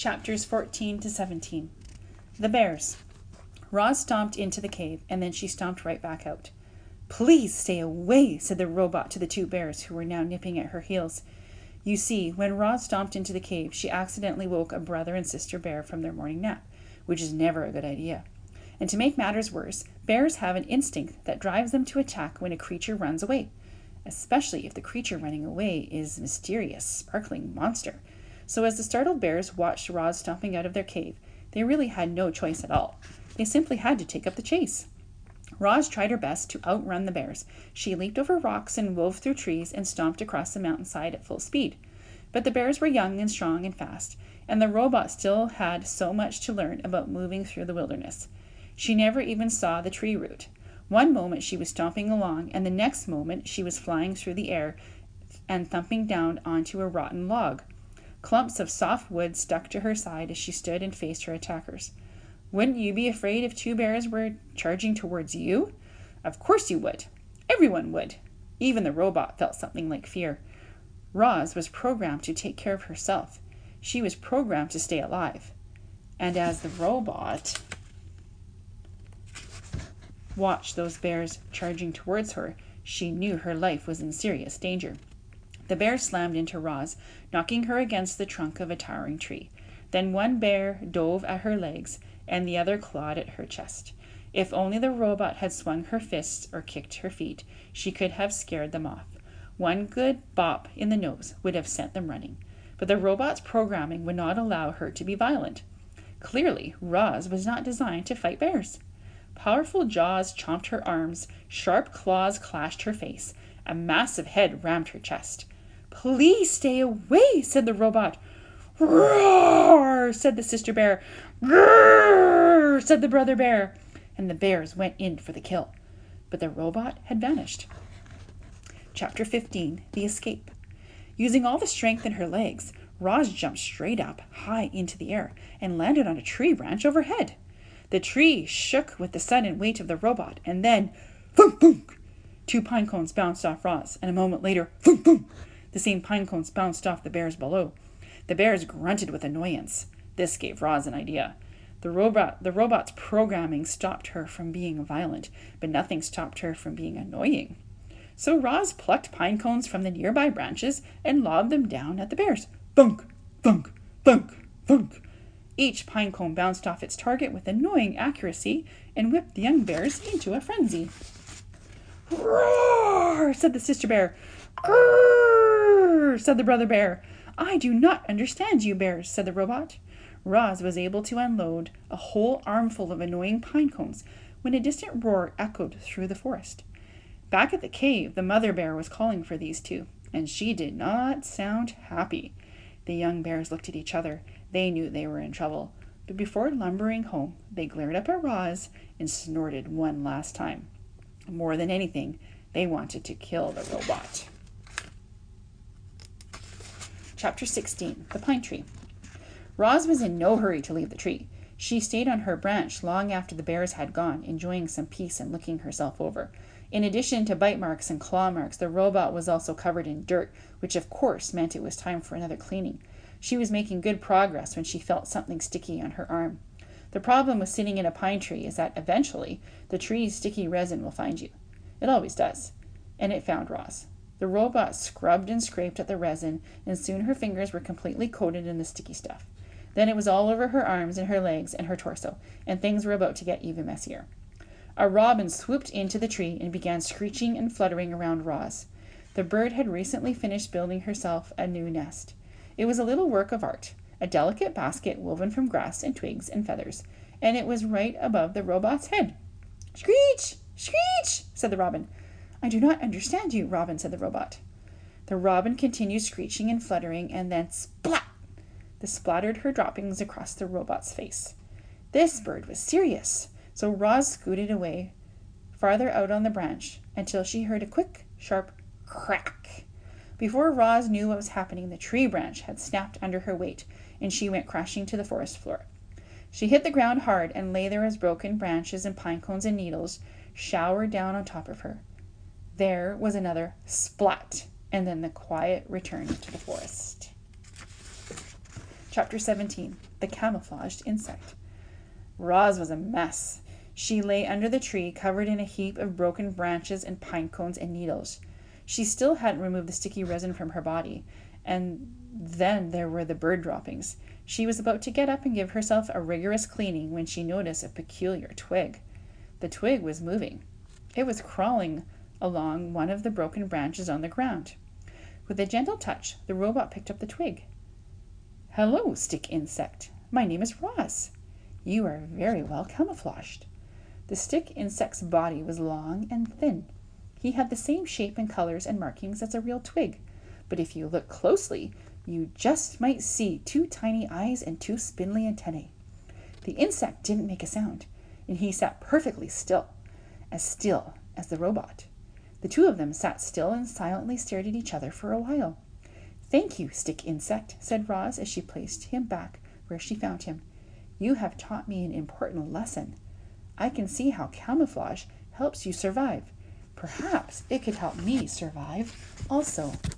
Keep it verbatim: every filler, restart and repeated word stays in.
Chapters fourteen to seventeen. The Bears. Roz stomped into the cave, and then she stomped right back out. "Please stay away," said the robot to the two bears who were now nipping at her heels. You see, when Roz stomped into the cave, she accidentally woke a brother and sister bear from their morning nap, which is never a good idea. And to make matters worse, bears have an instinct that drives them to attack when a creature runs away, especially if the creature running away is a mysterious, sparkling monster. So as the startled bears watched Roz stomping out of their cave, they really had no choice at all. They simply had to take up the chase. Roz tried her best to outrun the bears. She leaped over rocks and wove through trees and stomped across the mountainside at full speed. But the bears were young and strong and fast, and the robot still had so much to learn about moving through the wilderness. She never even saw the tree root. One moment she was stomping along, and the next moment she was flying through the air and thumping down onto a rotten log. Clumps of soft wood stuck to her side as she stood and faced her attackers. Wouldn't you be afraid if two bears were charging towards you? Of course you would. Everyone would. Even the robot felt something like fear. Roz was programmed to take care of herself. She was programmed to stay alive. And as the robot watched those bears charging towards her, she knew her life was in serious danger. The bear slammed into Roz, knocking her against the trunk of a towering tree. Then one bear dove at her legs, and the other clawed at her chest. If only the robot had swung her fists or kicked her feet, she could have scared them off. One good bop in the nose would have sent them running. But the robot's programming would not allow her to be violent. Clearly, Roz was not designed to fight bears. Powerful jaws chomped her arms, sharp claws clashed her face, a massive head rammed her chest. "Please stay away," said the robot. "Roar," said the sister bear. "Grrr," said the brother bear. And the bears went in for the kill. But the robot had vanished. Chapter fifteen. The Escape. Using all the strength in her legs, Roz jumped straight up, high into the air, and landed on a tree branch overhead. The tree shook with the sudden weight of the robot, and then, thunk, thunk, two pine cones bounced off Roz, and a moment later, thunk, thunk, the same pine cones bounced off the bears below. The bears grunted with annoyance. This gave Roz an idea. The robot, the robot's programming stopped her from being violent, but nothing stopped her from being annoying. So Roz plucked pine cones from the nearby branches and lobbed them down at the bears. Thunk, thunk, thunk, thunk. Each pine cone bounced off its target with annoying accuracy and whipped the young bears into a frenzy. "Roar," said the sister bear. "Grrr," said the brother bear. "I do not understand you bears," said the robot. Roz was able to unload a whole armful of annoying pine cones when a distant roar echoed through the forest. Back at the cave, the mother bear was calling for these two, and she did not sound happy. The young bears looked at each other. They knew they were in trouble. But before lumbering home, they glared up at Roz and snorted one last time. More than anything, they wanted to kill the robot. Chapter sixteen. The Pine Tree. Roz was in no hurry to leave the tree. She stayed on her branch long after the bears had gone, enjoying some peace and looking herself over. In addition to bite marks and claw marks, the robot was also covered in dirt, which of course meant it was time for another cleaning. She was making good progress when she felt something sticky on her arm. The problem with sitting in a pine tree is that eventually the tree's sticky resin will find you. It always does. And it found Roz. The robot scrubbed and scraped at the resin, and soon her fingers were completely coated in the sticky stuff. Then it was all over her arms and her legs and her torso, and things were about to get even messier. A robin swooped into the tree and began screeching and fluttering around Roz. The bird had recently finished building herself a new nest. It was a little work of art, a delicate basket woven from grass and twigs and feathers, and it was right above the robot's head. "Screech! Screech!" said the robin. "I do not understand you, Robin," said the robot. The robin continued screeching and fluttering, and then splat! They splattered her droppings across the robot's face. This bird was serious, so Roz scooted away farther out on the branch until she heard a quick, sharp crack. Before Roz knew what was happening, the tree branch had snapped under her weight, and she went crashing to the forest floor. She hit the ground hard and lay there as broken branches and pine cones and needles showered down on top of her. There was another splat, and then the quiet returned to the forest. Chapter seventeen. the camouflaged insect. Roz was a mess. She lay under the tree, covered in a heap of broken branches and pine cones and needles. She still hadn't removed the sticky resin from her body, and then there were the bird droppings. She was about to get up and give herself a rigorous cleaning when she noticed a peculiar twig. The twig was moving. It was crawling along one of the broken branches on the ground. With a gentle touch, the robot picked up the twig. "Hello, stick insect. My name is Roz. You are very well camouflaged." The stick insect's body was long and thin. He had the same shape and colors and markings as a real twig, but if you look closely, you just might see two tiny eyes and two spindly antennae. The insect didn't make a sound, and he sat perfectly still, as still as the robot. The two of them sat still and silently stared at each other for a while. "Thank you, stick insect," said Roz as she placed him back where she found him. "You have taught me an important lesson. I can see how camouflage helps you survive. Perhaps it could help me survive also."